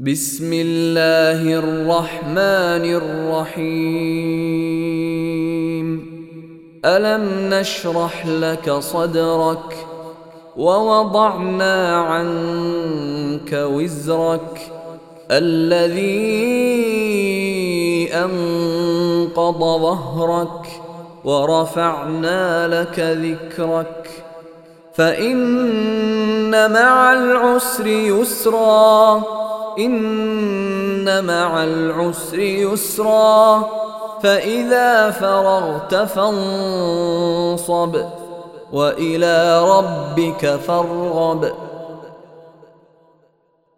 بسم الله الرحمن الرحيم. ألم نشرح لك صدرك ووضعنا عنك وزرك الذي أنقض ظهرك ورفعنا لك ذكرك فإن مع العسر يسرا إن مع العسر يسرا فإذا فرغت فانصب وإلى ربك فارغب.